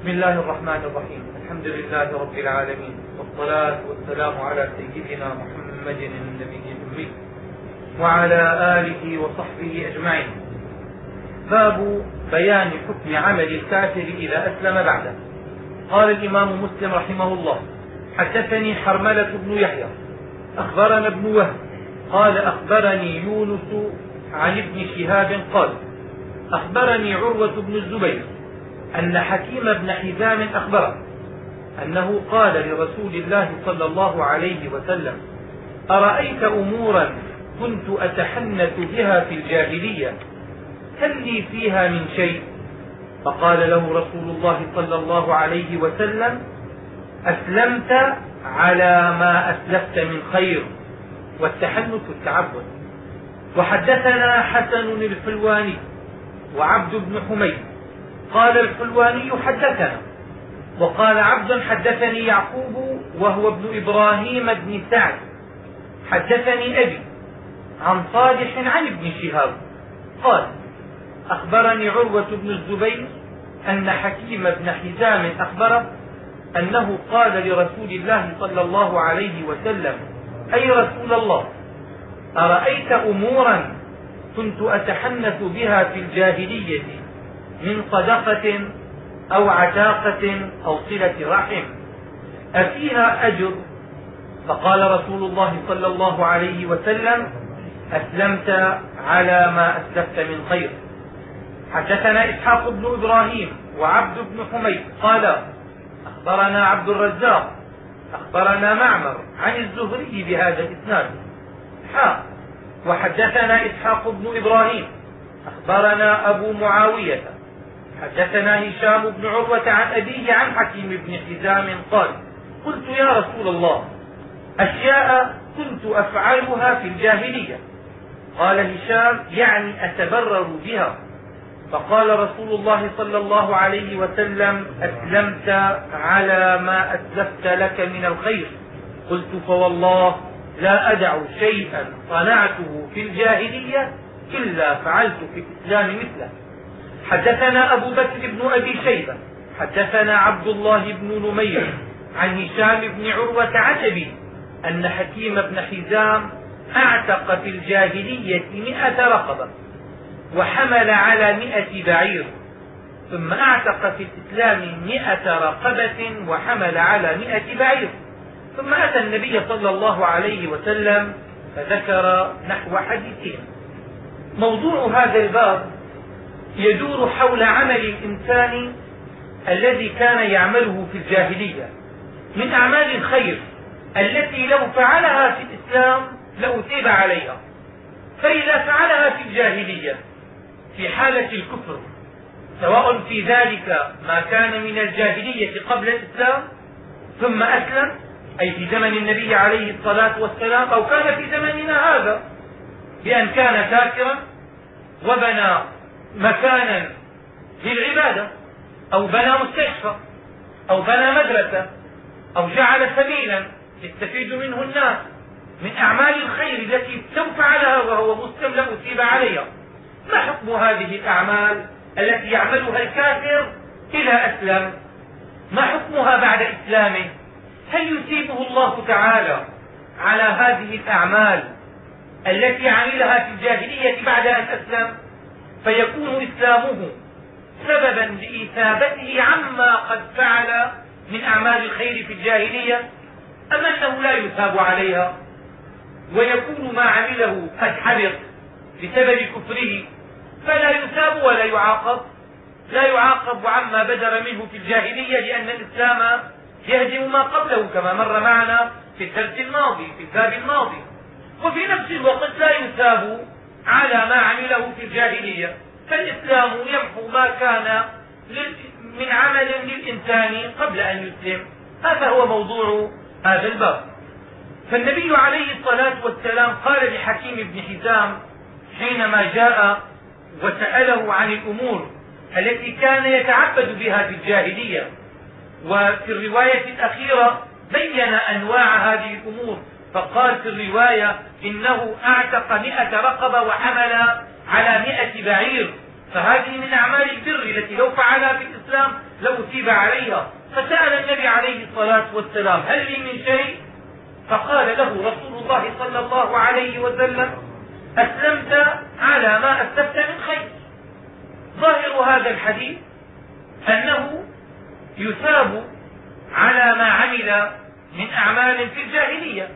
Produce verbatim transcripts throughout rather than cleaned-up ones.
بسم الله الرحمن الرحيم. الحمد لله رب العالمين، والصلاة والسلام على سيدنا محمد النبي الأمي وعلى آله وصحبه أجمعين. باب بيان حكم عمل الكافر إذا أسلم بعده. قال الإمام مسلم رحمه الله: حدثني حرملة بن يحيى أخبرنا ابن وهب قال أخبرني يونس عن ابن شهاب قال أخبرني عروة بن الزبير أن حكيم بن حزام أخبره أنه قال لرسول الله صلى الله عليه وسلم: أرأيت أمورا كنت أتحنث بها في الجاهلية هل لي فيها من شيء؟ فقال له رسول الله صلى الله عليه وسلم: أسلمت على ما أسلفت من خير. والتحنث التعبد. وحدثنا حسن الحلواني وعبد بن حميد قال الحلواني حدثنا، وقال عبد حدثني يعقوب وهو ابن إبراهيم بن سعد حدثني أبي عن صالح عن ابن شهاب قال أخبرني عروة بن الزبير أن حكيم بن حزام أخبره أنه قال لرسول الله صلى الله عليه وسلم: أي رسول الله، أرأيت أمورا كنت أتحنث بها في الجاهلية من صدقة أو عتاقة أو صلة رحم أفيها أجر؟ فقال رسول الله صلى الله عليه وسلم: أسلمت على ما أسلفت من خير. حدثنا إسحاق بن إبراهيم وعبد بن حميد قال أخبرنا عبد الرزاق أخبرنا معمر عن الزهري بهذا الإسناد حا وحدثنا إسحاق بن إبراهيم أخبرنا أبو معاوية حدثنا هشام بن عروة عن أبيه عن حكيم بن حزام قال: قلت يا رسول الله، أشياء كنت أفعلها في الجاهلية. قال هشام: يعني أتبرر بها. فقال رسول الله صلى الله عليه وسلم: أسلمت على ما أسلفت لك من الخير. قلت: فوالله لا أدع شيئا صنعته في الجاهلية إلا فعلت في الإسلام مثله. حدثنا أبو بكر بن أبي شيبة حدثنا عبد الله بن نمير عن هشام بن عروة عن أبيه أن حكيم بن حزام أعتق في الجاهلية مئة رقبة وحمل على مئة بعير، ثم أعتق في الإسلام مئة رقبة وحمل على مئة بعير، ثم أتى النبي صلى الله عليه وسلم فذكر نحو حديثهم. موضوع هذا الباب يدور حول عمل الإنسان الذي كان يعمله في الجاهلية من أعمال الخير التي لو فعلها في الإسلام لأثيب عليها. فإذا فعلها في الجاهلية في حالة الكفر، سواء في ذلك ما كان من الجاهلية قبل الإسلام ثم أسلم، أي في زمن النبي عليه الصلاة والسلام، أو كان في زمننا هذا بأن كان كافرا وبنى مكانا للعبادة أو بنى مستشفى أو بنى مدرسة أو جعل سبيلا يستفيد منه الناس من أعمال الخير التي لو فعلها وهو مسلم لأثيب عليها. ما حكم هذه الأعمال التي يعملها الكافر إذا أسلم؟ ما حكمها بعد إسلامه؟ هل يثيبه الله تعالى على هذه الأعمال التي عملها في الجاهلية بعد أن أسلم، فيكون إسلامه سببا لإثابته عما قد فعل من أعمال الخير في الجاهلية، أم أنه لا يثاب عليها ويكون ما عمله قد حبط بسبب كفره فلا يثاب ولا يعاقب؟ لا يعاقب عما بدر منه في الجاهلية لأن الإسلام يهدم ما قبله كما مر معنا في الدرس الماضي في الباب الماضي. وفي نفس الوقت لا يثاب على ما عمله في الجاهلية، فالإسلام يمحو ما كان من عمل للإنسان قبل أن يسلم. هذا هو موضوع هذا الباب. فالنبي عليه الصلاة والسلام قال لحكيم بن حزام حينما جاء وسأله عن الأمور التي كان يتعبد بها في الجاهلية، وفي الرواية الأخيرة بين أنواع هذه الأمور، فقال في الرواية إنه أعتق مئة رقبة وحمل على مئة بعير، فهذه من أعمال البر التي لو فعلها في الإسلام لأثيب عليها. فسأل النبي عليه الصلاة والسلام هل لي من شيء؟ فقال له رسول الله صلى الله عليه وسلم أسلمت على ما أسلفت من خير. ظاهر هذا الحديث أنه يثاب على ما عمل من أعمال في الجاهلية،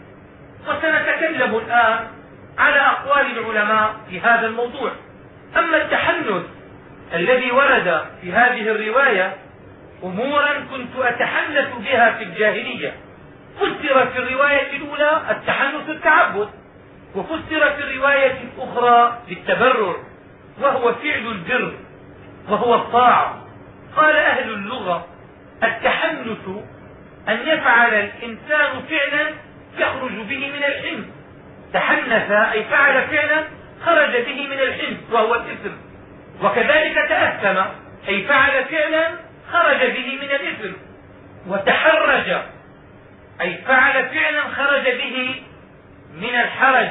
وسنتكلم الآن على أقوال العلماء في هذا الموضوع. أما التحنث الذي ورد في هذه الرواية أمورا كنت أتحنث بها في الجاهلية. فسر في الرواية الأولى التحنث التعبد، وفسر في الرواية الأخرى بالتبرر، وهو فعل البر وهو الطاعة. قال أهل اللغة التحنث أن يفعل الإنسان فعلا يخرج به من الحنث. تحنث أي فعل فعلا خرج به من الحنث وهو الإثم، وكذلك تأثم أي فعل فعلا خرج به من الإثم. وتحرج أي فعل فعلا خرج به من الحرج.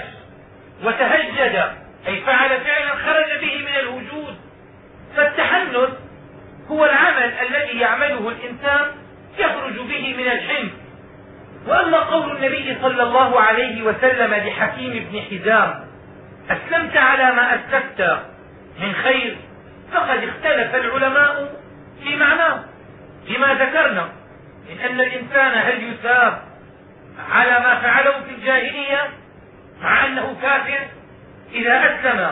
وتهجد أي فعل فعلا خرج به من الوجود. فالتحنث هو العمل الذي يعمله الإنسان يخرج به من الحنث. وأما قول النبي صلى الله عليه وسلم لحكيم بن حزام أسلمت على ما أسلفت من خير، فقد اختلف العلماء في معناه لما ذكرنا من أن الإنسان هل يثاب على ما فعله في الجاهلية مع أنه كافر إذا أسلم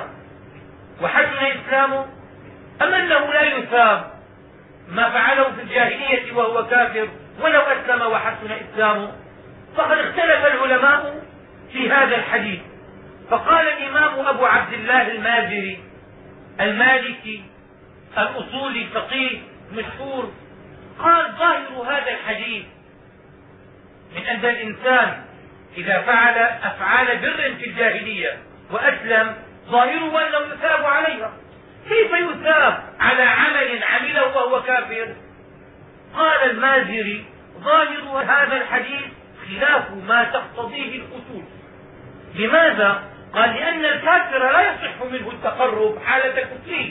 وحسن إسلامه، أم أنه لا يثاب ما فعله في الجاهلية وهو كافر ولو أسلم وحسن إسلامه. فقد اختلف العلماء في هذا الحديث. فقال الإمام أبو عبد الله المازري المالكي الأصولي الفقيه مشهور، قال ظاهر هذا الحديث من أن الإنسان إذا فعل أفعال بر في الجاهلية وأسلم ظاهره أنه يثاب عليها. كيف يثاب على عمل عمله وهو كافر؟ قال المازري ظاهر هذا الحديث خلاف ما تقتضيه الأصول. لماذا؟ قال لأن الكافر لا يصح منه التقرب حالة كفره.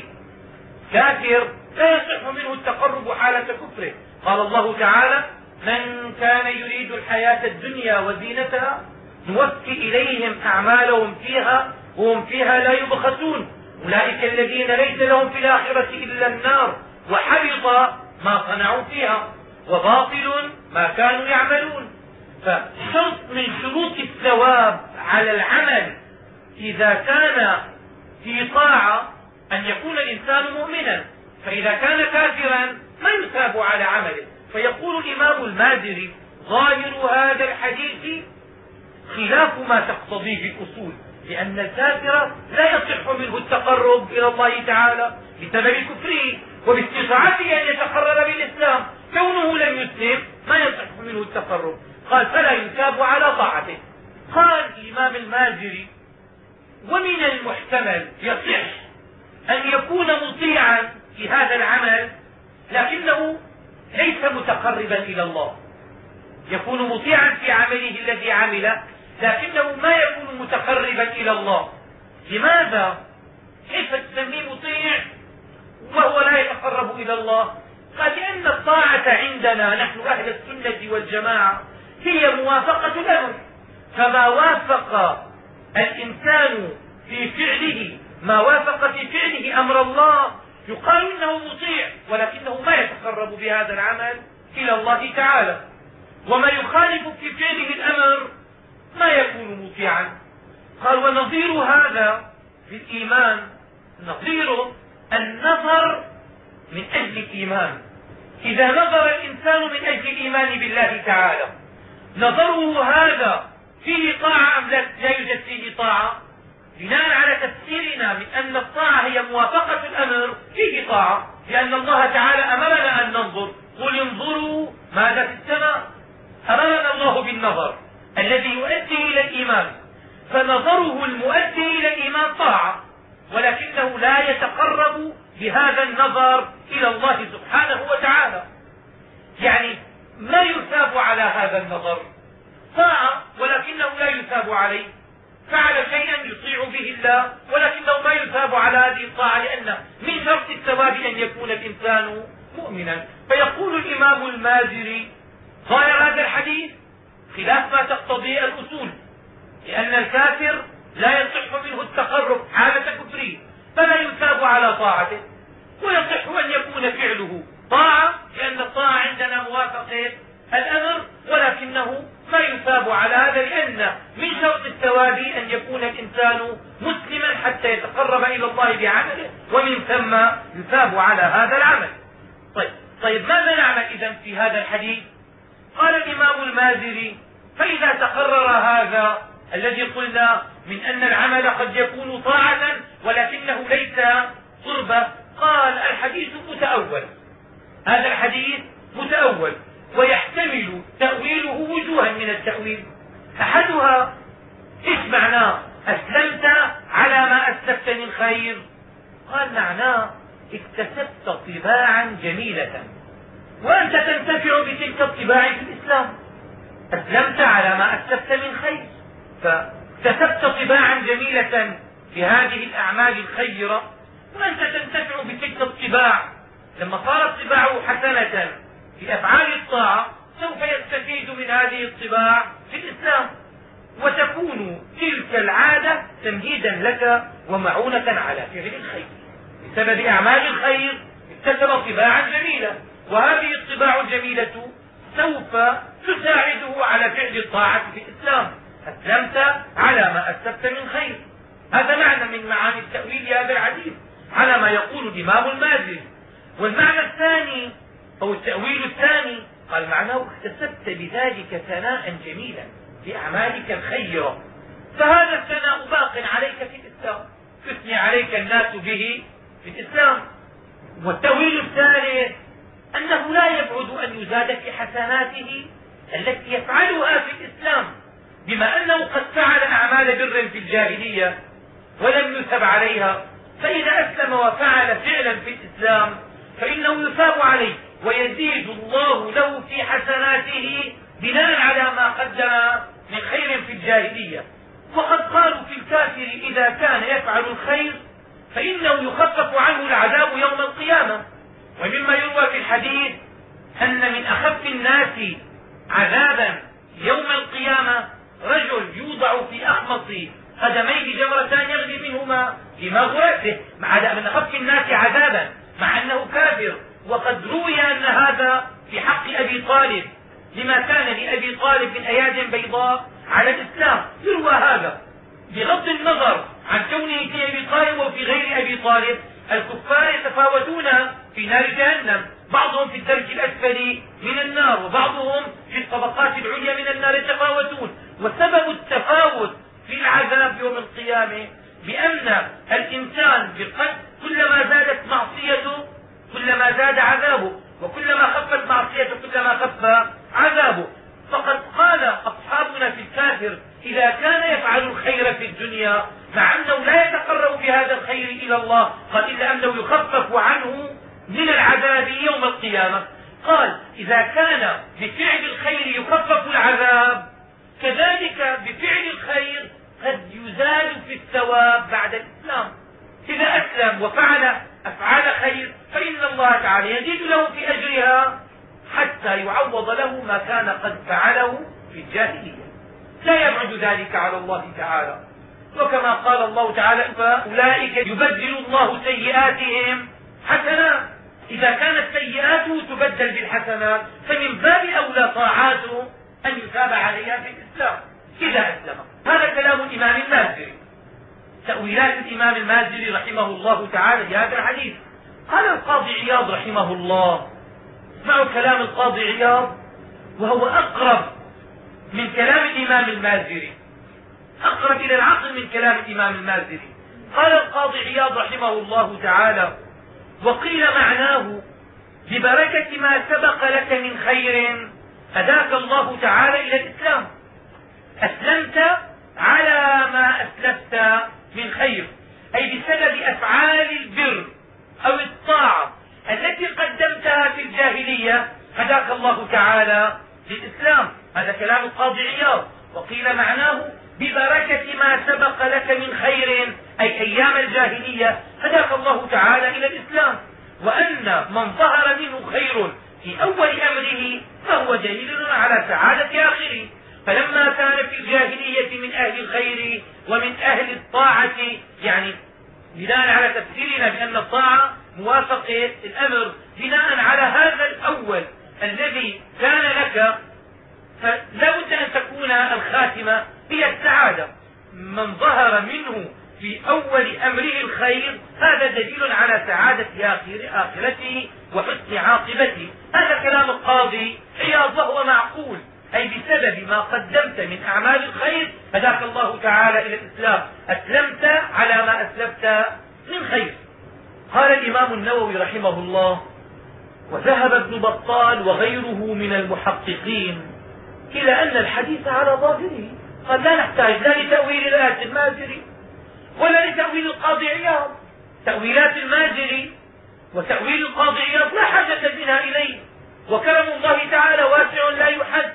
كافر لا يصح منه التقرب حالة كفره. قال الله تعالى من كان يريد الحياة الدنيا وزينتها نوفي إليهم أعمالهم فيها وهم فيها لا يبخسون أولئك الذين ليس لهم في الآخرة إلا النار وحبط ما صنعوا فيها وباطل ما كانوا يعملون. فشرط من شروط الثواب على العمل إذا كان في طاعة أن يكون الإنسان مؤمنا، فإذا كان كافرا ما يثاب على عمله. فيقول الإمام المازري ظاهر هذا الحديث خلاف ما تقتضيه الأصول، لأن الكافر لا يصح منه التقرب إلى الله تعالى بسبب كفره وباستطاعته أن يتقرب بالإسلام. كونه لم يسلم ما يصح منه التقرب. قال فلا يثاب على طاعته. قال الإمام المازري ومن المحتمل يصح أن يكون مطيعا في هذا العمل لكنه ليس متقربا إلى الله. يكون مطيعا في عمله الذي عمله لكنه ما يكون متقربا إلى الله. لماذا؟ كيف تسميه مطيع وهو لا يتقرب إلى الله؟ قال لأن الطاعة عندنا نحن أهل السنة والجماعة هي موافقة الأمر، فما وافق الإنسان في فعله ما وافق في فعله أمر الله يقال إنه مطيع، ولكنه ما يتقرب بهذا العمل إلى الله تعالى. وما يخالف في فعله الأمر ما يكون مطيعا. قال ونظير هذا في الإيمان نظير النظر من أجل الإيمان. إذا نظر الإنسان من أجل الإيمان بالله تعالى نظره هذا فيه طاعة أم لا يوجد فيه طاعة؟ بناء على تفسيرنا من أن الطاعة هي موافقة الأمر فيه طاعة، لأن الله تعالى أمرنا أن ننظر قل انظروا ماذا في السماء. أمرنا الله بالنظر الذي يؤدي إلى الإيمان، فنظره المؤدي إلى الإيمان طاعة، ولكنه لا يتقرب بهذا النظر إلى الله سبحانه وتعالى. يعني ما يثاب على هذا النظر طاعة ولكنه لا يثاب عليه. فعل شيئا يطيع به الله ولكنه ما يثاب على هذه الطاعة، لأن من من شرط الثواب أن يكون الإنسان مؤمنا. فيقول الإمام المازري ظاهر هذا الحديث خلاف ما تقتضيه الأصول، لأن الكافر لا يصح منه التقرب حالة كفره فلا يثاب على طاعته، ويصح أن يكون فعله طاعة لأن الطاعة عندنا موافقة الأمر، ولكنه ما يثاب على هذا، لأن من شرط الثواب أن يكون الإنسان مسلما حتى يتقرب إلى الله بعمله، ومن ثم يثاب على هذا العمل. طيب, طيب ماذا نعمل إذن في هذا الحديث؟ قال الإمام المازري فإذا تقرر هذا الذي قلنا من أن العمل قد يكون طاعة ولكنه ليس قربة، قال الحديث متأول. هذا الحديث متأول ويحتمل تأويله وجوها من التأويل. أحدها إيش معناه أسلمت على ما أسلفت من خير؟ قال معناه اكتسبت طباعا جميلة وأنت تنتفع بتلك الطباع في الإسلام. أسلمت على ما أسلفت من خير، فاكتسبت طباعا جميلة في هذه الأعمال الخيرة وأنت تنتفع بتلك الطباع. لما صارت طباعه حسنة في أفعال الطاعة سوف يستفيد من هذه الطباع في الإسلام، وتكون تلك العادة تمهيدا لك ومعونة على فعل الخير. بسبب أعمال الخير اكتسب طباعا جميلة، وهذه الطباع الجميلة سوف تساعده على فعل الطاعة في الإسلام. أسلمت على ما أسلفت من خير، هذا معنى من معاني التأويل هذا الحديث على ما يقول الإمام المازري. والمعنى الثاني أو التأويل الثاني قال معناه اكتسبت بذلك ثناء جميلا بأعمالك الخيرة، فهذا الثناء باق عليك في الإسلام، يثني عليك الناس به في الإسلام. والتأويل الثالث أنه لا يبعد أن يزاد في حسناته التي يفعلها في الإسلام، بما أنه قد فعل أعمال بر في الجاهلية ولم يثب عليها، فإذا أسلم وفعل فعلا في الإسلام فإنه يثاب عليه ويزيد الله له في حسناته بناء على ما قدم من خير في الجاهلية. وقد قالوا في الكافر إذا كان يفعل الخير فإنه يخفف عنه العذاب يوم القيامة. ومما يروى في الحديث أن من أخف الناس عذابا يوم القيامة رجل يوضع في أخمص قدميه جمرتان يغلي منهما دماغ رأسه، مع من أخف الناس عذابا مع أنه كافر. وقد روي أن هذا في حق أبي طالب لما كان لأبي طالب من أياد بيضاء على الإسلام، يروى هذا بغض النظر عن كونه في أبي طالب وفي غير أبي طالب. الكفار يتفاوتون في نار جهنم، بعضهم في الدرك الأسفل من النار وبعضهم في الطبقات العليا من النار يتفاوتون. وسبب التفاوت في العذاب يوم القيامة بأن الإنسان بقدر كلما زادت معصيته كلما زاد عذابه، وكلما خفت معصيته كلما خف عذابه. فقد قال أصحابنا في الكافر إذا كان يفعل الخير في الدنيا مع أنه لا يتقرب بهذا الخير إلى الله، قال إلا أنه يخفف عنه من العذاب يوم القيامة. قال إذا كان بفعل الخير يخفف العذاب كذلك بفعل الخير قد يزال في الثواب بعد الإسلام. إذا أسلم وفعل أفعال خير فإن الله تعالى يزيد له في أجرها حتى يعوض له ما كان قد فعله في الجاهلية، لا يبعد ذلك على الله تعالى. وكما قال الله تعالى فأولئك يبدل الله سيئاتهم حسنات، إذا كانت سيئاته تبدل بالحسنات فمن باب أولى طاعاته أن يثاب عليها في الإسلام إذا أسلم. هذا كلام الإمام المازري، تأويلات الإمام المازري رحمه الله تعالى لهذا الحديث. قال القاضي عياض رحمه الله، اسمعوا كلام القاضي عياض وهو أقرب من كلام الإمام المازري، أقرب إلى العقل من كلام الإمام المازري. قال القاضي عياض رحمه الله تعالى: وقيل معناه ببركة ما سبق لك من خير هداك الله تعالى إلى الإسلام، أسلمت على ما أسلفت من خير، أي بسبب أفعال البر أو الطاعة التي قدمتها في الجاهلية هداك الله تعالى للإسلام. هذا كلام القاضي عياض. وقيل معناه ببركة ما سبق لك من خير، أي أيام الجاهلية هداك الله تعالى إلى الإسلام، وأن من ظهر منه خير في أول أمره فهو دليل على سعادة آخره. فلما كان في الجاهلية من أهل الخير ومن أهل الطاعة، يعني بناء على تفسيرنا بأن الطاعة موافقة الأمر، بناء على هذا الأول الذي كان لك، فلا بد أن تكون الخاتمة هي السعادة. من ظهر منه في أول أمره الخير هذا دليل على سعادة آخرته وحسن عاقبته. هذا كلام القاضي عياض وهو معقول، أي بسبب ما قدمت من أعمال الخير هداك الله تعالى إلى الإسلام، أسلمت على ما أسلفت من خير. قال الإمام النووي رحمه الله: وذهب ابن بطال وغيره من المحققين إلى أن الحديث على ظاهره، قال لا نحتاج لا لتأويل الآية المازري ولا لتأويل القاضي عياض. تأويلات المازري وتأويل القاضي عياض لا حاجة بنا إليه، وكرم الله تعالى واسع لا يحد،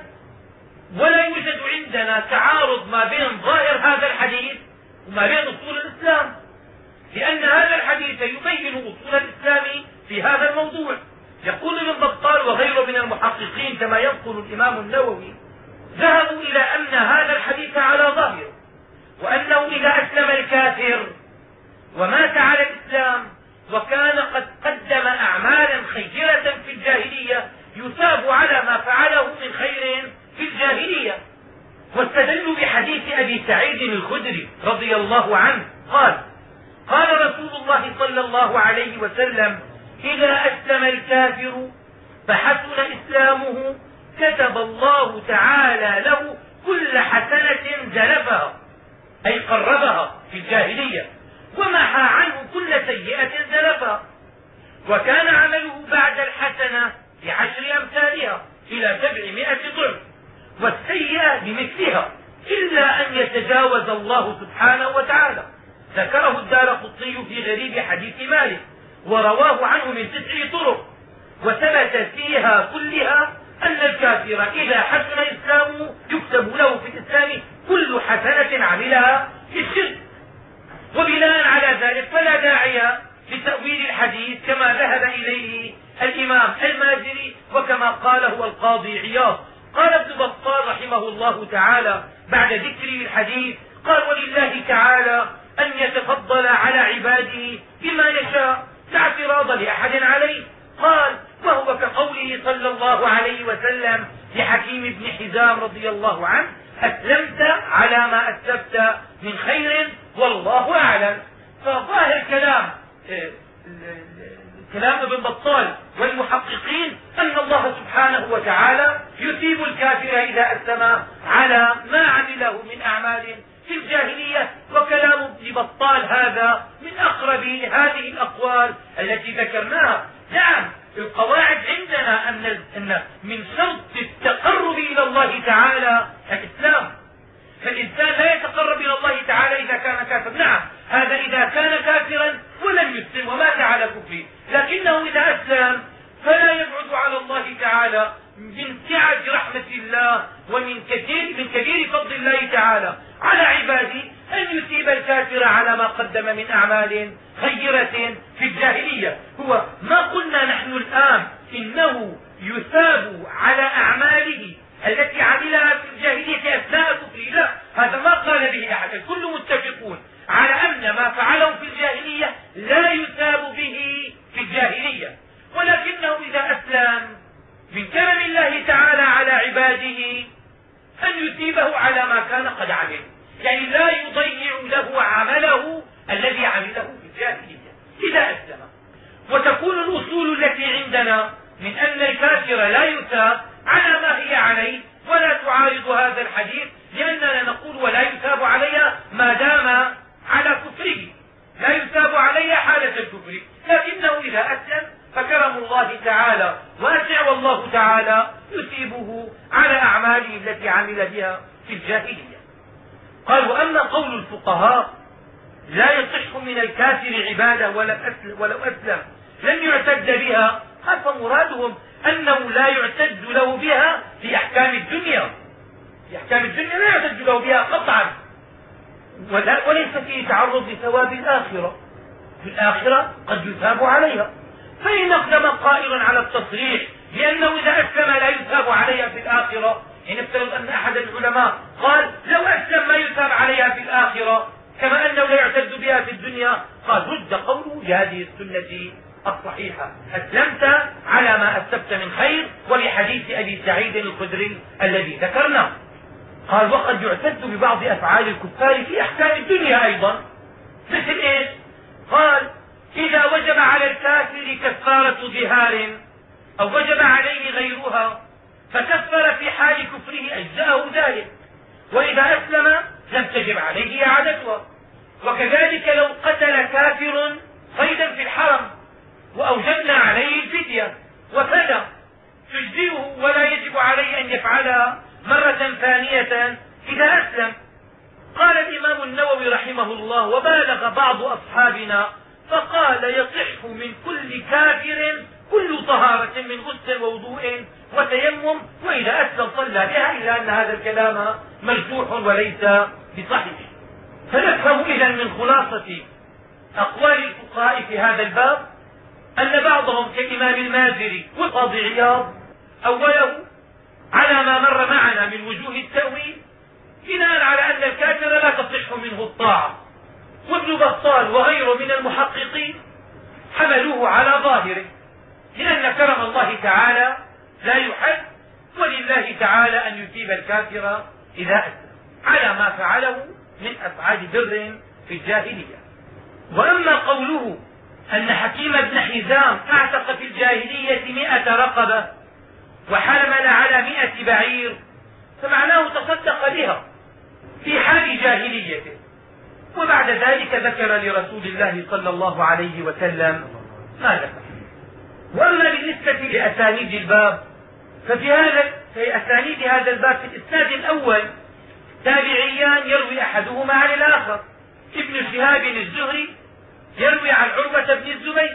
ولا يوجد عندنا تعارض ما بين ظاهر هذا الحديث وما بين أصول الإسلام، لأن هذا الحديث يبين أصول الإسلام في هذا الموضوع. يقول ابن بطال وغيره من المحققين كما ينقل الإمام النووي: ذهبوا إلى أن هذا الحديث على ظاهره، وأنه إذا أسلم الكافر ومات على الإسلام وكان قد قدم أعمالا خيرة في الجاهلية يثاب على ما فعله من خير في الجاهلية. واستدلوا بحديث أبي سعيد الخدري رضي الله عنه قال: قال رسول الله صلى الله عليه وسلم: إذا أسلم الكافر فحسن إسلامه كتب الله تعالى له كل حسنة زلفها، أي قربها في الجاهلية، ومحى عنه كل سيئة زلفها، وكان عمله بعد الحسنة بعشر أمثالها إلى سبعمائة ضعف، والسيئة بمثلها، إلا أن يتجاوز الله سبحانه وتعالى. ذكره الدارقطني في غريب حديث مالك، ورواه عنه من تسع طرق، وثبت فيها كلها أن الكافر إذا حسن إسلامه يكتب له في الإسلام كل حسنة عملها في الشرك. وبناء على ذلك فلا داعي لتأويل الحديث كما ذهب إليه الإمام المازري وكما قاله القاضي عياض. قال ابن بطال رحمه الله تعالى بعد ذكر الحديث: قال: ولله تعالى أن يتفضل على عباده بما يشاء لا اعتراض لأحد عليه. قال: وهو كقوله صلى الله عليه وسلم لحكيم بن حزام رضي الله عنه: أسلمت على ما أسلفت من خير والله أعلم. فظاهر كلام كلام ابن بطال والمحققين أن الله سبحانه وتعالى يثيب الكافر إذا أسلم على ما عمله من أعمال في الجاهلية. وكلام ابن بطال هذا من أقرب هذه الأقوال التي ذكرناها. نعم، القواعد عندنا أن أن من شرط التقرب إلى الله تعالى الإسلام، فالإنسان لا يتقرب إلى الله تعالى إذا كان كافرا. نعم، هذا إذا كان كافرا ولم يسلم ومات على كفره، لكنه إذا أسلم فلا يبعد على الله تعالى من سعة رحمة الله ومن كثير من كبير فضل الله تعالى على عباده أن يثيب الكافر على ما قدم من أعمال خيرة في الجاهلية. هو ما قلنا نحن الآن إنه يثاب على أعماله التي عملها في الجاهلية أثناء كفره، لا، هذا ما قال به أحد. الكل متفقون على أن ما فعله في الجاهلية لا يثاب به في الجاهلية، ولكنه إذا أسلم من كرم الله تعالى على عباده أن يثيبه على ما كان قد عمل، يعني لا يضيع له عمله الذي عمله في الجاهلية إذا أسلم. وتكون الأصول التي عندنا من أن الكافر لا يثاب على ما هي عليه ولا تعارض هذا الحديث، لأننا نقول ولا يثاب عليها ما دام على كفره، لا يثاب عليها حالة الكفر، لكنه إذا أسلم فكرم الله تعالى واسع، والله تعالى يثيبه على أعماله التي عمل بها في الجاهلية. قال: وأما قول الفقهاء لا يصح من الكافر عبادة ولو أسلم, ولو أسلم لم يعتد بها، قال: فمرادهم أنه لا يعتد له بها في أحكام الدنيا، في أحكام الدنيا لا يعتد له بها قطعا، وليس فيه تعرض لثواب الآخرة. في الآخرة قد يثاب عليها، فإن أقدم قائل على التصريح بأنه إذا أسلم لا يثاب عليها في الآخرة، إن افترض أن أحد العلماء قال لو أسلم ما يثاب عليها في الآخرة كما أنه لا يعتد بها في الدنيا، قال رد قوله لهذه السنة الصحيحة: أسلمت على ما أسلمت من خير، ولحديث أبي سعيد الخدري الذي ذكرناه. قال وقد يعتد ببعض أفعال الكفار في أحكام الدنيا أيضا، مثل إيش؟ قال إذا وجب على الكافر كفارة ظهار أو وجب عليه غيرها فكفر في حال كفره أجزاءه ذلك، وإذا أسلم لم تجب عليه إعادتها. وكذلك لو قتل كافر صيدا في الحرم وأوجبنا عليه الفدية وفدى تجزئه ولا يجب عليه أن يفعلها مرة ثانية إذا أسلم. قال الإمام النووي رحمه الله: وبالغ بعض أصحابنا فقال يصح من كل كافر كل طهارة من غسل ووضوء وتيمم، وإذا أسلم صلى بها، إلا أن هذا الكلام مرجوح وليس بصحيح. فنفهم إذن من خلاصة أقوال الفقهاء في هذا الباب أن بعضهم كالإمام المازري والقاضي عياض أوله على ما مر معنا من وجوه التأويل بناء على أن الكافر لا تصح منه الطاعة، وابن بطال وغيره من المحققين حملوه على ظاهره، لأن كرم الله تعالى لا يحد، ولله تعالى أن يثيب الكافر إذا أسلم على ما فعله من أفعال بر في الجاهلية. وأما قوله أن حكيم بن حزام اعتق في الجاهلية مئة رقبة وحمل على مئة بعير فمعناه تصدق بها في حال جاهليته، وبعد ذلك ذكر لرسول الله صلى الله عليه وسلم ما ذكر. وأما بالنسبة لأسانيد الباب ففي هذا في أسانيد هذا الباب في الإسناد الأول تابعيان يروي أحدهما عن الآخر، ابن شهاب الزهري يروي عن عروة بن الزبير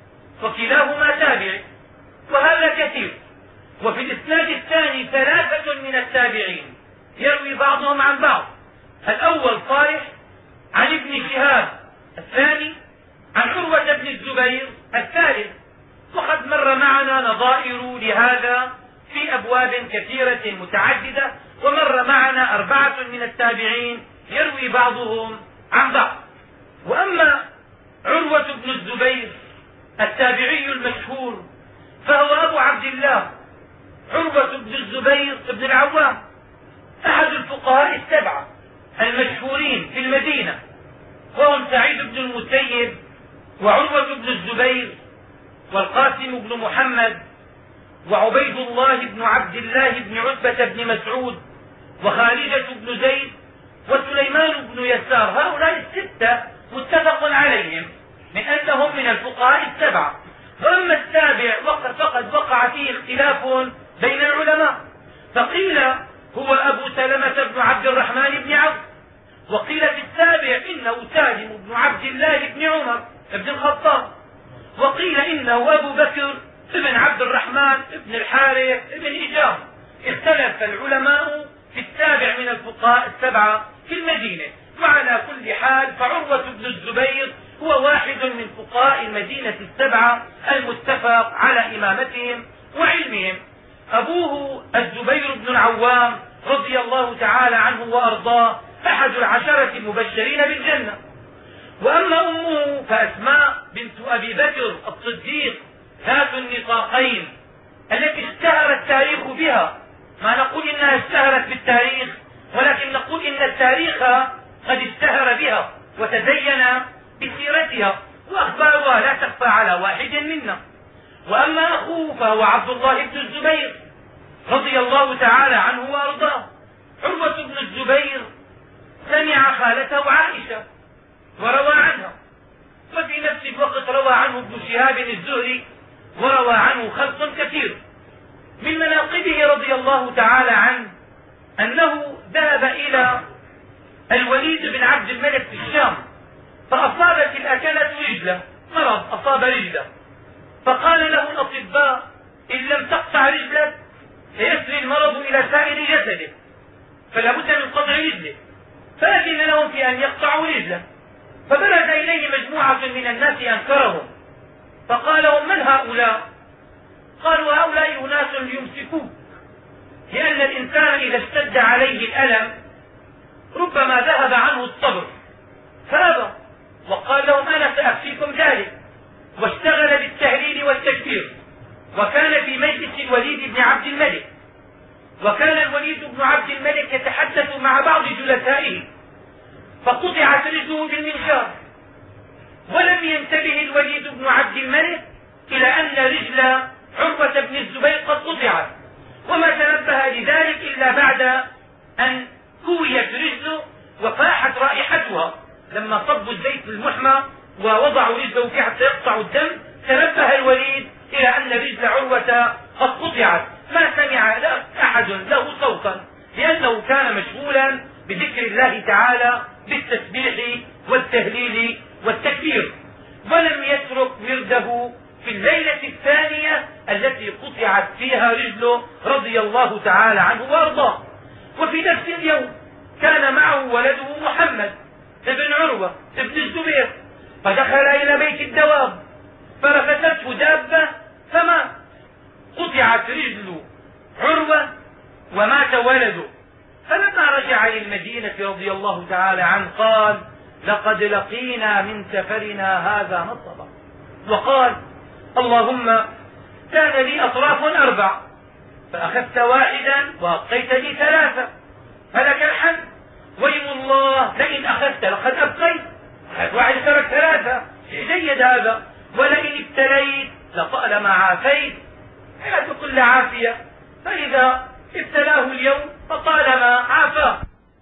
وكلاهما تابعي، وهذا كثير. وفي الإسناد الثاني ثلاثة من التابعين يروي بعضهم عن بعض، الأول صالح عن ابن شهاب، الثاني عن عروة بن الزبير، الثالث. وقد مر معنا نظائر لهذا في أبواب كثيرة متعددة، ومر معنا أربعة من التابعين يروي بعضهم عن بعض. وأما عروة بن الزبير التابعي المشهور فهو أبو عبد الله عروة بن الزبير بن العوام، أحد الفقهاء السبعة المشهورين في المدينة، وهم سعيد بن المسيب وعروة بن الزبير والقاسم بن محمد وعبيد الله بن عبد الله بن عتبة بن مسعود وخالدة بن زيد وسليمان بن يسار. هؤلاء الستة متفق عليهم من أنهم من الفقهاء السبعة. وأما السابع فقد وقع فيه اختلاف بين العلماء، فقيل هو أبو سلمة بن عبد الرحمن بن عوف، وقيل في السابع إنه سالم بن عبد الله بن عمر بن الخطاب، وقيل إنه أبو بكر بن عبد الرحمن بن الحارث بن هشام. اختلف العلماء في السابع من الفقهاء السبعة في المدينة. وعلى كل حال فعروة بن الزبير هو واحد من فقهاء المدينة السبعة المتفق على إمامتهم وعلمهم. أبوه الزبير بن العوام رضي الله تعالى عنه وأرضاه أحد العشرة المبشرين بالجنة. وأما أمه فأسماء بنت أبي بكر الصديق ذات النطاقين التي اشتهر التاريخ بها، ما نقول إنها اشتهرت بالتاريخ، ولكن نقول إن التاريخ قد اشتهر بها وتزين بسيرتها، وأخبارها لا تخفى على واحد منا. وأما أخوه فهو عبد الله بن الزبير رضي الله تعالى عنه وأرضاه. عروة بن الزبير سمع خالته عائشة وروى عنها، وفي نفس الوقت روى عنه ابن شهاب الزهري وروى عنه خلق كثير. من مناقبه رضي الله تعالى عنه أنه ذهب إلى الوليد بن عبد الملك في الشام، فأصابت الأكلة رجله، مرض أصاب رجله، فقال له الأطباء إن لم تقطع رجلك سيسري المرض إلى سائر جسده، فلا بد من قطع رجله. فأذن لهم في أن يقطعوا رجله، فبرز إليه مجموعة من الناس أنكرهم، فقال لهم: من هؤلاء؟ قالوا: هؤلاء أناس ليمسكوك، لأن الإنسان إذا اشتد عليه الألم ربما ذهب عنه الصبر، فأبى وقال لهم: أنا سأكفيكم ذلك، واشتغل بالتهليل والتكبير. وكان في مجلس الوليد بن عبد الملك، وكان الوليد بن عبد الملك يتحدث مع بعض جلسائه، فقطعت رجله بالمنشار، ولم ينتبه الوليد بن عبد الملك إلى أن رجل عروة بن الزبير قد قطعت، وما تنبه لذلك إلا بعد أن كويت رجله وفاحت رائحتها. لما صبوا الزيت المحمى ووضعوا رجله فيه حتى يقطع الدم، تنبه الوليد إلى أن رجل عروة قد قطعت. ما سمع أحد له صوتا، لأنه كان مشغولا بذكر الله تعالى بالتسبيح والتهليل والتكبير، ولم يترك ورده في الليلة الثانية التي قطعت فيها رجله رضي الله تعالى عنه وارضاه. وفي نفس اليوم كان معه ولده محمد ابن عروة ابن الزبير، فدخل إلى بيت الدواب فرفسته دابة فمات. قطعت رجل عروة ومات ولده، فلما رجع إلى المدينة رضي الله تعالى عنه قال: لقد لقينا من سفرنا هذا نصبا، وقال: اللهم كان لي أطراف أربع فأخذت واحدا وأبقيت لي ثلاثة، فلك الحمد، ويم الله لئن أخذت لقد أبقيت، أخذت واحد ترك ثلاثة، جيد هذا، ولئن ابتليت لطالما عافيت، لا كل عافية، فإذا ابتلاه اليوم فطالما عافاه.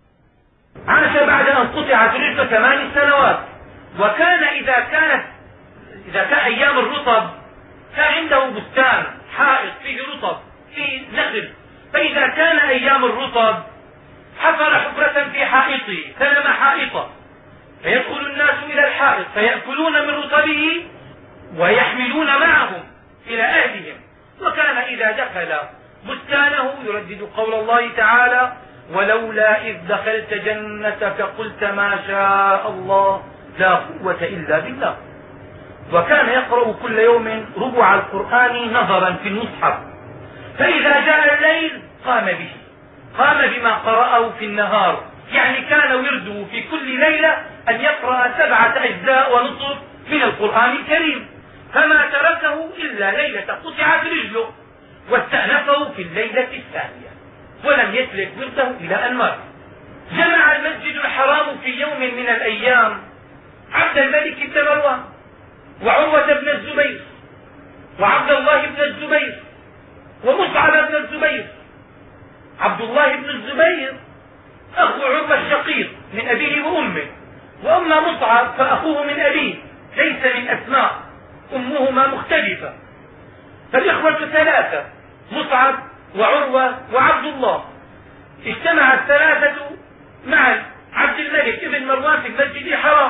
عاش بعد أن قطعت رجله ثمان سنوات، وكان إذا كانت إذا كان أيام الرطب كان عنده بستان حائط فيه رطب فيه نخل، فإذا كان أيام الرطب حفر حفرة في حائطه، سلم حائطه، فيدخل الناس إلى الحائط فيأكلون من رطبه ويحملون معهم إلى أهلهم. وكان إذا دخل بستانه يردد قول الله تعالى: ولولا إذ دخلت جنتك قلت ما شاء الله لا قوة إلا بالله. وكان يقرأ كل يوم ربع القرآن نظرا في المصحف، فإذا جاء الليل قام به، قام بما قرأه في النهار، يعني كان ورده في كل ليلة أن يقرأ سبعة أجزاء ونصف من القرآن الكريم، فما تركه إلا ليلة قطعت رجله، واستأنفه في الليلة الثانية، ولم يترك ورده إلى أن مات. جمع المسجد الحرام في يوم من الأيام عبد الملك بن مروان وعروة بن الزبير وعبد الله بن الزبير ومصعب بن الزبير. عبد الله بن الزبير أخو عروة الشقيق من أبيه وأمه، وأما مصعب فأخوه من أبيه ليس من أسماء، أمهما مختلفة. فالإخوة ثلاثة: مصعب وعروة وعبد الله. اجتمع الثلاثة مع عبد الملك بن مروان في المسجد الحرام،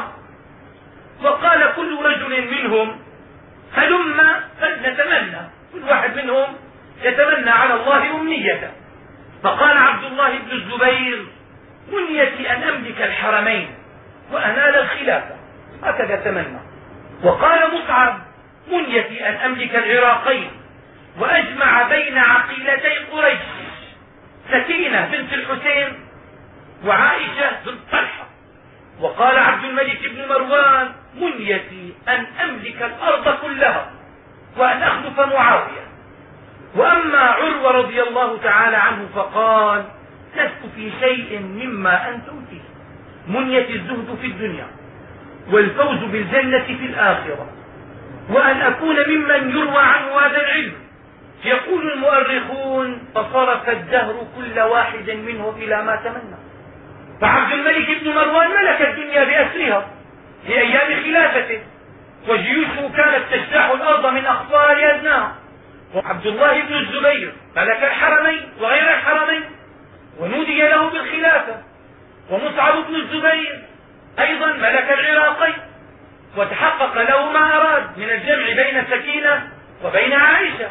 وقال كل رجل منهم: هلما فلنتمنى، كل واحد منهم يتمنى على الله أمنيته. فقال عبد الله بن الزبير: منيتي أن أملك الحرمين وأنال الخلافة، هكذا تمنى. وقال مصعب: منيتي أن أملك العراقين وأجمع بين عقيلتي قريش، سكينة بنت الحسين وعائشة بنت طلحة. وقال عبد الملك بن مروان: منيتي أن أملك الأرض كلها وأن أخلف معاوية. وأما عروة رضي الله تعالى عنه فقال: لست في شيء مما أنتم فيه، منيتي الزهد في الدنيا والفوز بالجنة في الآخرة، وأن أكون ممن يروى عنه هذا العلم. يقول المؤرخون: فصرف الدهر كل واحد منهم إلى ما تمنى. فعبد الملك بن مروان ملك الدنيا بأسرها في أيام خلافته، وجيوشه كانت تجتاح الأرض من أقصاها لأدناها. وعبد الله بن الزبير ملك الحرمين وغير الحرمين ونودي له بالخلافة. ومصعب بن الزبير أيضا ملك العراقين وتحقق له ما أراد من الجمع بين سكينة وبين عائشة.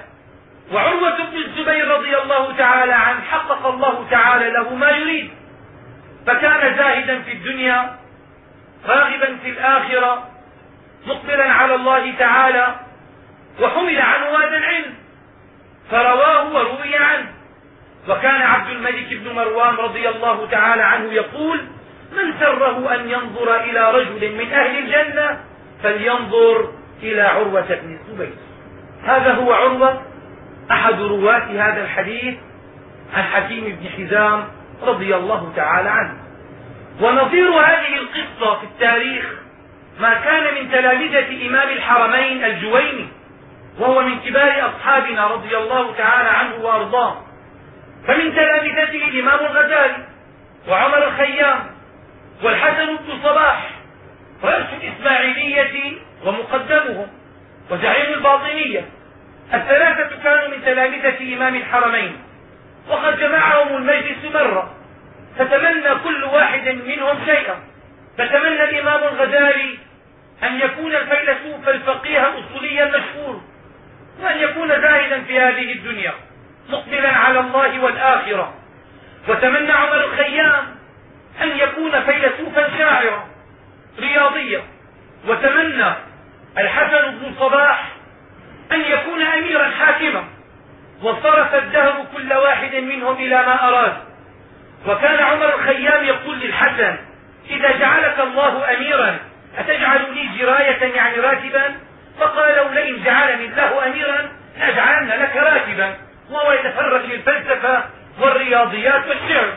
وعروة بن الزبير رضي الله تعالى عنه حقق الله تعالى له ما يريد، فكان زاهدا في الدنيا راغبا في الآخرة مقبلا على الله تعالى، وحمل عنه هذا العلم فرواه وروي عنه. وكان عبد الملك بن مروان رضي الله تعالى عنه يقول: من سره أن ينظر إلى رجل من أهل الجنة فلينظر إلى عروة بن الزبير. هذا هو عروة أحد رواة هذا الحديث عن حكيم بن حزام رضي الله تعالى عنه. ونظير هذه القصة في التاريخ ما كان من تلامذة إمام الحرمين الجويني، وهو من كبار أصحابنا رضي الله تعالى عنه وأرضاه. فمن تلامذته الإمام الغزالي وعمر الخيام والحسن بن صباح رأس الإسماعيلية ومقدمهم وزعيم الباطنية. الثلاثة كانوا من تلامذة إمام الحرمين، وقد جمعهم المجلس مرة فتمنى كل واحد منهم شيئا. فتمنى الإمام الغزالي أن يكون الفيلسوف الفقيه الأصولي المشهور، وأن يكون زاهدا في هذه الدنيا مقبلا على الله والآخرة. وتمنى عمر الخيام أن يكون فيلسوفا شاعرا رياضيا. وتمنى الحسن بن صباح أن يكون أميرا حاكما. وصرف الدهر كل واحد منهم إلى ما أراد. وكان عمر الخيام يقول للحسن: إذا جعلك الله أميرا أتجعل لي جراية يعني راتبا؟ فقالوا: لئن جعلني الله أميرا لأجعلن لك راتبا. وهو يتفرغ للفلسفة والرياضيات والشعر.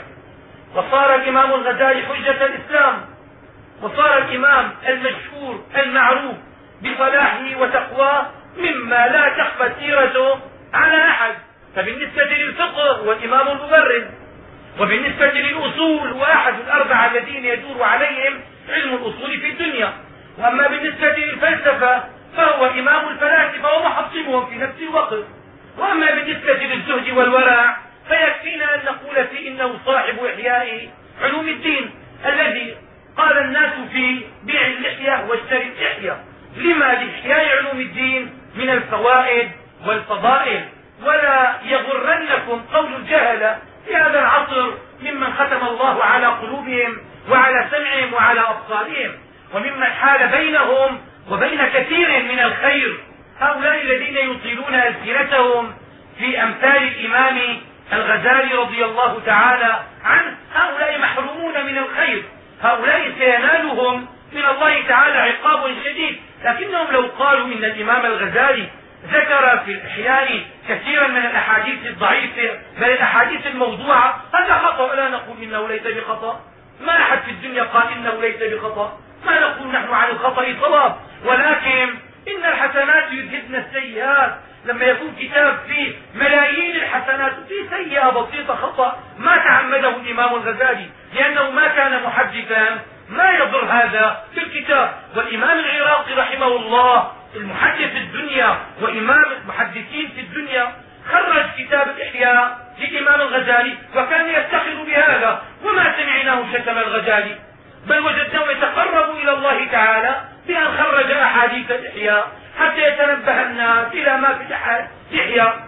وصار الإمام الغزالي حجة الإسلام، وصار الإمام المشهور المعروف بصلاحه وتقواه مما لا تخفى سيرته على أحد. فبالنسبة للفقه هو الإمام المبرز، وبالنسبة للأصول هو أحد الأربعة الذين يدور عليهم علم الأصول في الدنيا. وأما بالنسبة للفلسفة فهو إمام الفلاسفة ومحطمهم في نفس الوقت. وأما بالنسبة للزهد والورع فيكفينا أن نقول فيه إنه صاحب إحياء علوم الدين، الذي قال الناس في بيع اللحية واشتري اللحية. لما لإحياء علوم الدين من الفوائد والفضائل. ولا يغرنكم قول الجهلة في هذا العصر ممن ختم الله على قلوبهم وعلى سمعهم وعلى أبصارهم، وممن حال بينهم وبين كثير من الخير. هؤلاء الذين يطيلون ألسنتهم في أمثال الإمام الغزالي رضي الله تعالى عنه، هؤلاء محرومون من الخير. هؤلاء سينالهم من الله تعالى عقاب شديد. لكنهم لو قالوا إن الإمام الغزالي ذكر في الإحياء كثيرا من الأحاديث الضعيفة بل الأحاديث الموضوعة، هذا خطأ. لا نقول إنه ليس بخطأ، ما أحد في الدنيا قال إنه ليس بخطأ، ما نقول نحن عن الخطأ صواب. ولكن إن الحسنات يذهبن السيئات. لما يكون كتاب فيه ملايين الحسنات في سيئة بسيطة خطأ ما تعمده الإمام الغزالي لأنه ما كان محدثا ما يضر هذا في الكتاب. والإمام العراقي رحمه الله المحدث الدنيا وإمام المحدثين في الدنيا خرج كتاب الإحياء للإمام الغزالي وكان يفتخر بهذا، وما سمعناه شتم الغزالي، بل وجدناه يتقرب إلى الله تعالى بأن خرج أحاديث الإحياء حتى يتنبه الناس إلى ما في الإحياء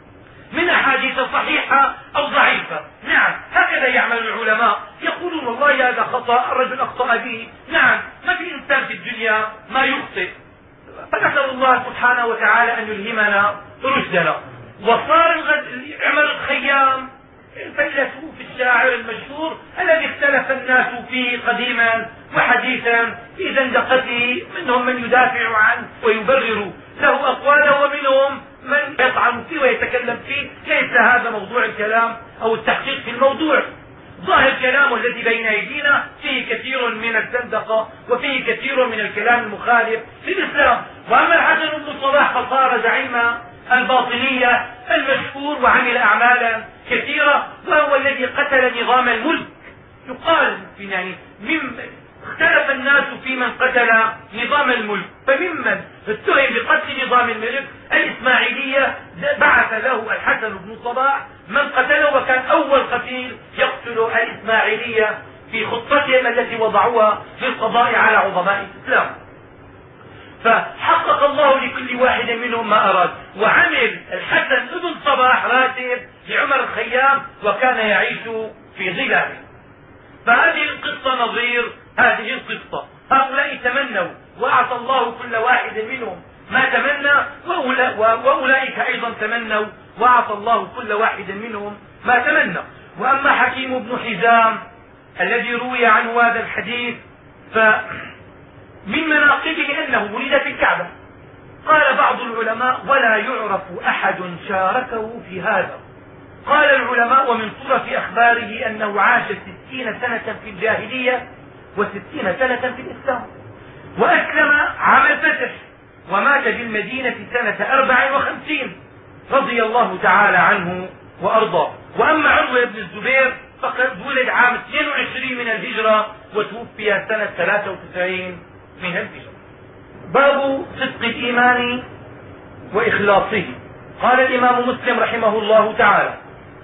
من أحاديث صحيحة أو ضعيفة. نعم، هكذا يعمل العلماء، يقولون والله هذا خطأ الرجل أخطأ به. نعم، ما في إنسان في الدنيا ما يخطئ. فنسأل الله سبحانه وتعالى أن يلهمنا رشدنا. وصار عمر الخيام الفيلسوف الشاعر المشهور الذي اختلف الناس فيه قديما وحديثا في زندقته، منهم من يدافع عنه ويبرر له أقواله، ومنهم من يطعن فيه ويتكلم فيه. ليس هذا موضوع الكلام أو التحقيق في الموضوع. ظاهر الكلام الذي بين أيدينا فيه كثير من الزندقة وفيه كثير من الكلام المخالف للإسلام. وأما الحسن بن صباح فصار زعيم الباطنية المشهور وعمل أعمالا كثيرة، وهو الذي قتل نظام الملك. يقال يعني من اختلف الناس في من قتل نظام الملك، فممن اتهم بقتل نظام الملك الإسماعيلية بعث له الحسن بن صباح من قتله، وكان أول قتيل يقتل الإسماعيلية في خطتهم التي وضعوها للقضاء على عظماء الإسلام. فحقق الله لكل واحد منهم ما أراد. وعمل الحسن بن صباح راتب لعمر الخيام وكان يعيش في ظلاله. فهذه القصة نظير هذه القصة. هؤلاء تمنوا وأعطى الله كل واحد منهم ما تمنى، وأولئك أيضا تمنوا وأعطى الله كل واحد منهم ما تمنى. وأما حكيم بن حزام الذي روي عنه هذا الحديث فمن مناقبه أنه ولد في الكعبة. قال بعض العلماء ولا يعرف أحد شاركه في هذا. قال العلماء ومن طرف أخباره أنه عاش ستين سنة في الجاهلية وستين سنة في الإسلام، وأسلم عام الفتح ومات بالمدينة سنة أربع وخمسين رضي الله تعالى عنه وأرضاه. وأما عروة بن الزبير فقد ولد عام اثنين وعشرين من الهجرة وتوفي سنة ثلاثة وتسعين من الهجرة. باب صدق الإيمان وإخلاصه. قال الإمام مسلم رحمه الله تعالى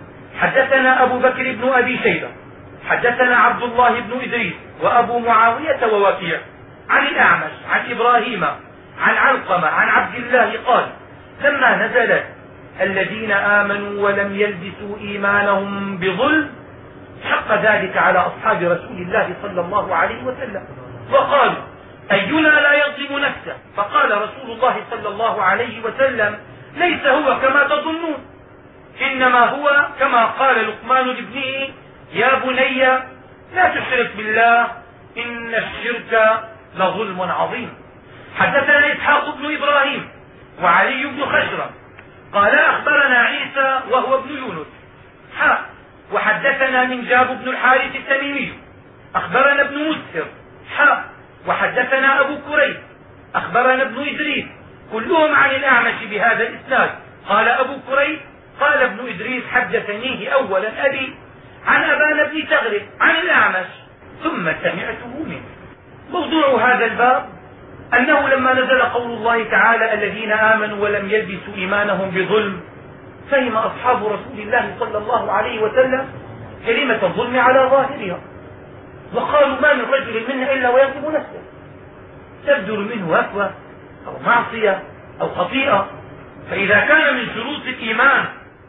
حدثنا أبو بكر بن أبي شيبة حدثنا عبد الله بن إدريس وأبو معاوية ووكيع عن الأعمش عن إبراهيم عن علقمة عن عبد الله قال لما نزلت الذين آمنوا ولم يلبسوا إيمانهم بظلم شق ذلك على أصحاب رسول الله صلى الله عليه وسلم وقالوا أينا لا يظلم نفسه؟ فقال رسول الله صلى الله عليه وسلم ليس هو كما تظنون، إنما هو كما قال لقمان لابنه يا بني لا تشرك بالله إن الشرك لظلم عظيم. حدثنا إسحاق بن إبراهيم وعلي بن خشرم قال أخبرنا عيسى وهو ابن يونس حاء وحدثنا من جاب بن الحارث التميمي أخبرنا ابن مسهر حاء وحدثنا أبو كريب أخبرنا ابن إدريس كلهم عن الأعمش بهذا الإسناد. قال أبو كريب قال ابن إدريس حدثنيه أولا أبي عن أبان بن تغرب عن الأعمش ثم سمعته منه. موضوع هذا الباب أنه لما نزل قول الله تعالى الذين آمنوا ولم يلبسوا إيمانهم بظلم فهم أصحاب رسول الله صلى الله عليه وسلم كلمة الظلم على ظاهرها، وقالوا ما من رجل منا إلا ويظلم نفسه، تبدل منه هفوة أو معصية أو خطيئة. فإذا كان من شروط الإيمان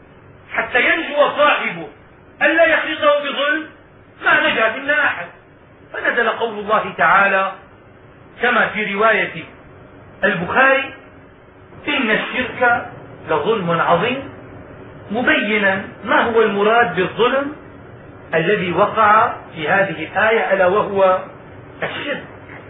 حتى ينجو صاحبه ألا يخلطه بظلم ما نجا منا أحد. فنزل قول الله تعالى كما في رواية البخاري إن الشرك لظلم عظيم، مبينا ما هو المراد بالظلم الذي وقع في هذه الآية ألا وهو الشرك.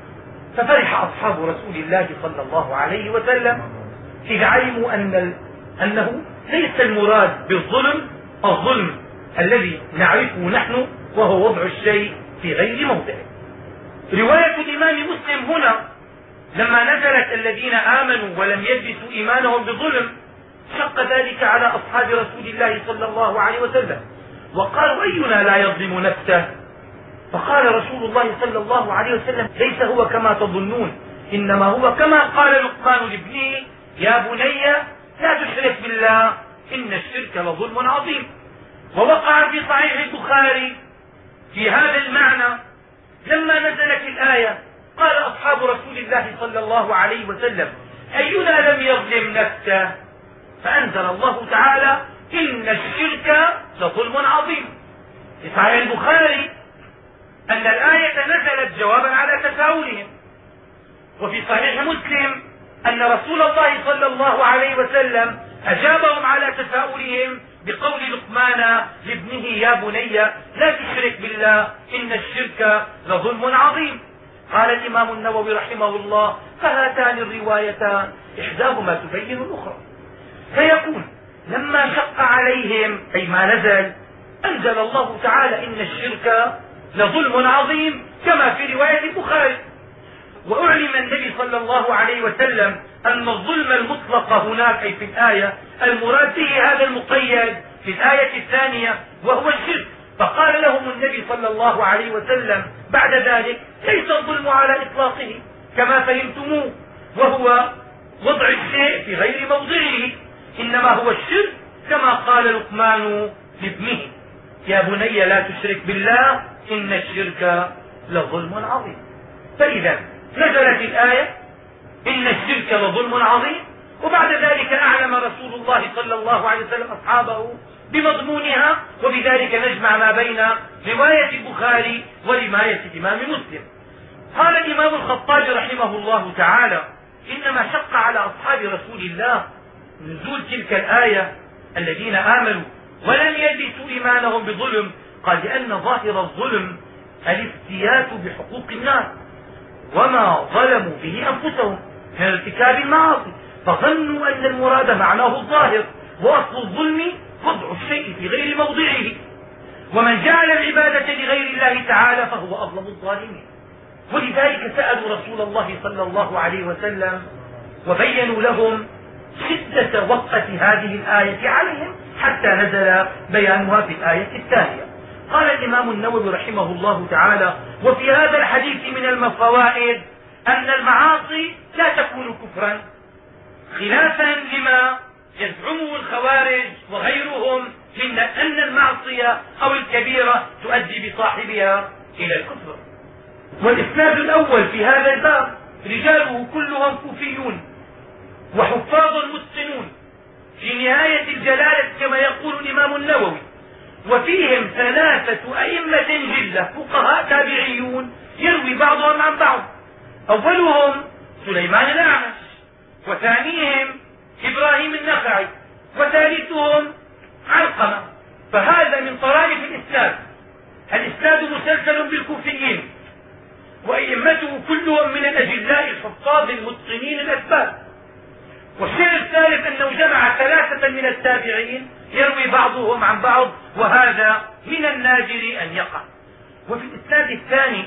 ففرح أصحاب رسول الله صلى الله عليه وسلم إذ علموا أن أنه ليس المراد بالظلم الظلم الذي نعرفه نحن وهو وضع الشيء في غير موضعه. رواية الإمام مسلم هنا لما نزلت الذين آمنوا ولم يلبسوا إيمانهم بظلم شق ذلك على أصحاب رسول الله صلى الله عليه وسلم وقالوا أينا لا يظلم نفسه؟ فقال رسول الله صلى الله عليه وسلم ليس هو كما تظنون، إنما هو كما قال لقمان لابنه يا بني لا تشرك بالله إن الشرك لظلم عظيم. ووقع في صحيح البخاري في هذا المعنى لما نزلت الآية قال أصحاب رسول الله صلى الله عليه وسلم أينا لم يظلم نفسه؟ فأنزل الله تعالى إن الشرك لظلم عظيم. في صحيح البخاري أن الآية نزلت جوابا على تساؤلهم. وفي صحيح مسلم أن رسول الله صلى الله عليه وسلم أجابهم على تساؤلهم بقول لقمان لابنه يا بني لا تشرك بالله إن الشرك لظلم عظيم. قال الإمام النووي رحمه الله فهاتان الروايتان إحداهما تبين الأخرى، فيكون لما شق عليهم أي ما نزل أنزل الله تعالى إن الشرك لظلم عظيم كما في رواية البخاري. وأعلم النبي صلى الله عليه وسلم أن الظلم المطلق هناك أي في الآية المراد به هذا المقيد في الآية الثانية وهو الشرك. فقال لهم النبي صلى الله عليه وسلم بعد ذلك ليس الظلم على إطلاقه كما فهمتموه وهو وضع الشيء في غير موضعه، إنما هو الشرك كما قال لقمان لابنه يا بني لا تشرك بالله إن الشرك لظلم عظيم. فإذا نزلت الآية إن الشرك لظلم عظيم، وبعد ذلك أعلم رسول الله صلى الله عليه وسلم أصحابه بمضمونها، وبذلك نجمع ما بين رواية البخاري ورواية الإمام مسلم. قال الإمام الخطابي رحمه الله تعالى: إنما شق على أصحاب رسول الله نزول تلك الآية الذين آمنوا ولم يلبسوا إيمانهم بظلم. قال: لأن ظاهر الظلم الافتيات بحقوق الناس وما ظلموا به أنفسهم من ارتكاب المعاصي، فظنوا أن المراد معناه الظاهر، وأصل الظلم وضع الشيء في غير موضعه، ومن جعل العبادة لغير الله تعالى فهو أظلم الظالمين. ولذلك سألوا رسول الله صلى الله عليه وسلم وبينوا لهم شدة وطأة هذه الآية عليهم حتى نزل بيانها في الآية الثانية. قال الإمام النووي رحمه الله تعالى: وفي هذا الحديث من الفوائد أن المعاصي لا تكون كفرا، خلافا لما يزعمه الخوارج وغيرهم من أن المعصية أو الكبيرة تؤدي بصاحبها إلى الكفر. والإسناد الأول في هذا الباب رجاله كلهم كوفيون وحفاظ متقنون في نهاية الجلالة كما يقول الإمام النووي، وفيهم ثلاثة أئمة جلة فقهاء تابعيون يروي بعضهم عن بعض. أولهم سليمان الأعمش، وثانيهم إبراهيم النخعي، وثالثهم علقمة. فهذا من طرائف الإسناد. الإسناد مسلسل بالكوفيين وأئمته كلهم من الأجلاء الحفاظ المتقنين الأثبات. والشيء الثالث أنه جمع ثلاثة من التابعين يروي بعضهم عن بعض، وهذا من النادر أن يقع. وفي الإسناد الثاني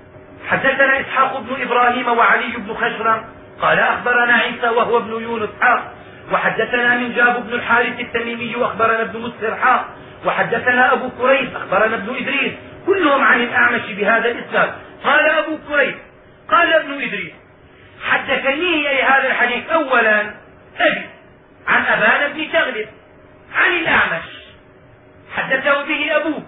حدثنا إسحاق بن إبراهيم وعلي بن خشرم قال: أخبرنا عيسى وهو ابن يونس حاء، وحدثنا من جاب بن الحارث التميمي وأخبرنا ابن مسهر حاء، وحدثنا أبو كريب أخبرنا ابن إدريس، كلهم عن الأعمش بهذا الإسناد. قال أبو كريب: قال ابن إدريس: حدثني أي هذا الحديث أولا أبي عن أبان بن تغلب عن الأعمش، حدثه به أبوه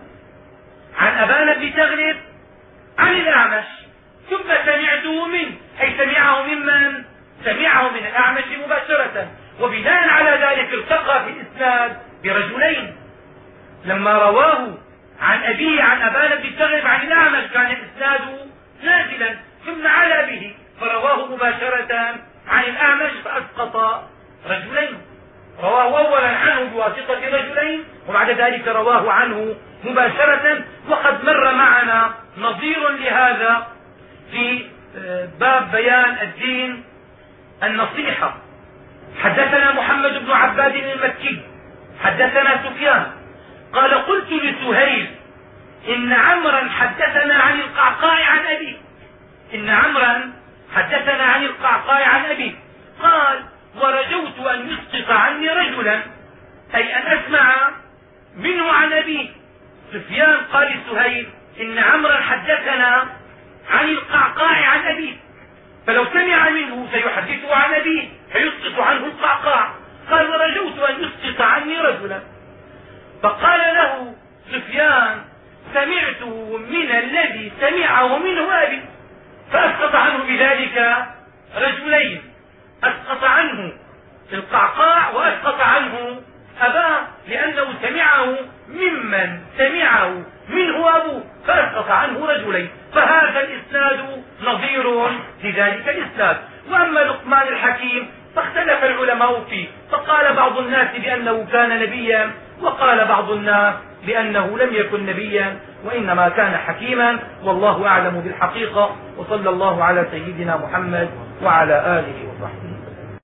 عن أبان بن تغلب عن الأعمش، ثم سمعته منه، أي سمعه ممن؟ سمعه من الأعمش مباشرة. وبناء على ذلك ارتقى في الإسناد برجلين. لما رواه عن أبيه عن أبان بن تغلب عن الأعمش كان الإسناد نازلا، ثم علا به فرواه مباشرة عن الأعمش فأسقط رجلين. رواه أولا عنه بواسطة رجلين، وبعد ذلك رواه عنه مباشرة. وقد مر معنا نظير لهذا في باب بيان الدين النصيحة. حدثنا محمد بن عباد المكي حدثنا سفيان قال: قلت لسهيل: إن عمرا حدثنا عن القعقاع عن أبيه. إن عمرا حدثنا عن القعقاع عن أبيه. قال: ورجوت أن يسقط عني رجلا، أي أن أسمع منه عن أبيه. سفيان قال لسهيل: إن عمرا حدثنا عن القعقاع عن أبيه، فلو سمع منه سيحدثه عن أبيه فيسقط عنه القعقاع. قال: ورجوت أن يسقط عني رجلا. فقال له سفيان: سمعته من الذي سمعه منه أبي، فأسقط عنه بذلك رجلين، أسقط عنه القعقاع وأسقط عنه أباه، لأنه سمعه ممن سمعه منه أبوه، فأسقط عنه رجلين. فهذا الإسناد نظير لذلك الإسناد. وأما لقمان الحكيم فاختلف العلماء فيه، فقال بعض الناس بأنه كان نبيا، وقال بعض الناس بأنه لم يكن نبيا وإنما كان حكيما، والله أعلم بالحقيقة. وصلى الله على سيدنا محمد وعلى آله